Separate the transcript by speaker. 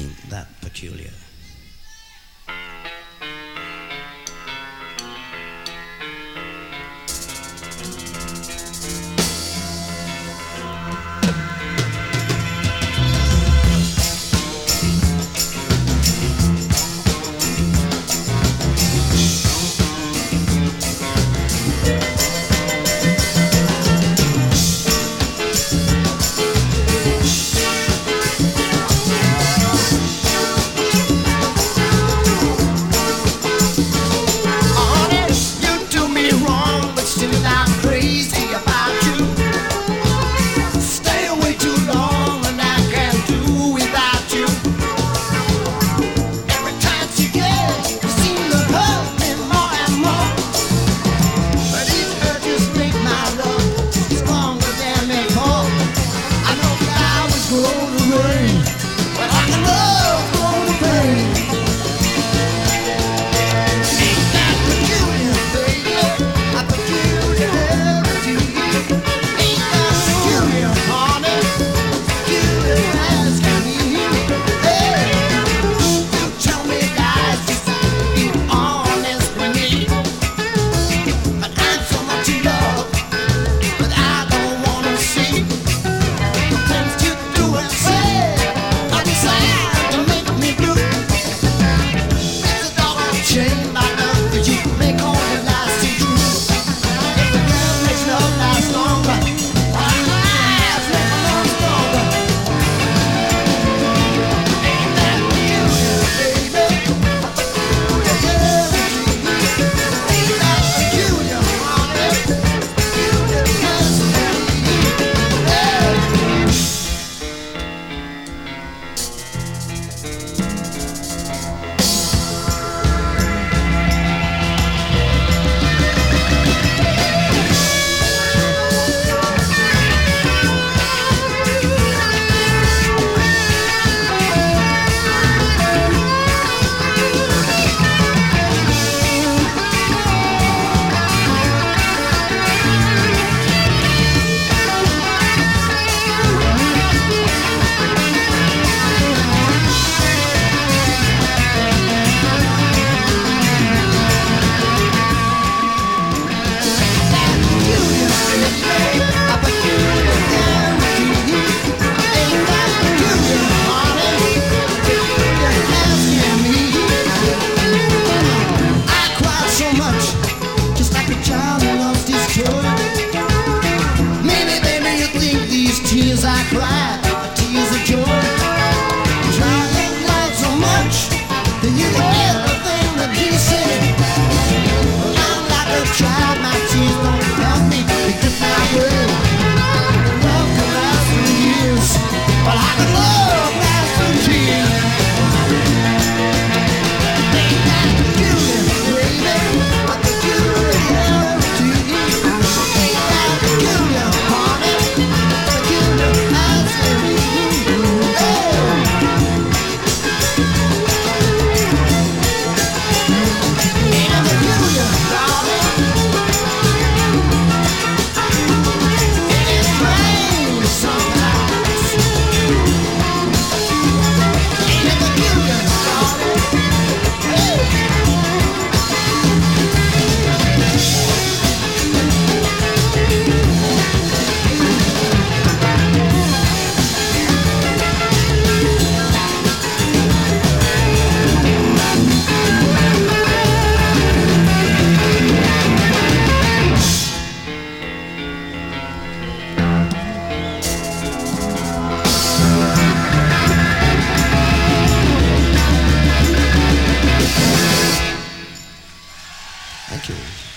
Speaker 1: ain't that peculiar.
Speaker 2: Tears I cried, tears of joy. Trying life so much that you can get everything that he said. I'm like a child, my tears don't help me to get my way. Love can last for years, but I can love last for years. Ain't that peculiar, baby? But peculiarity. Ain't that peculiar, honey?
Speaker 1: Thank you.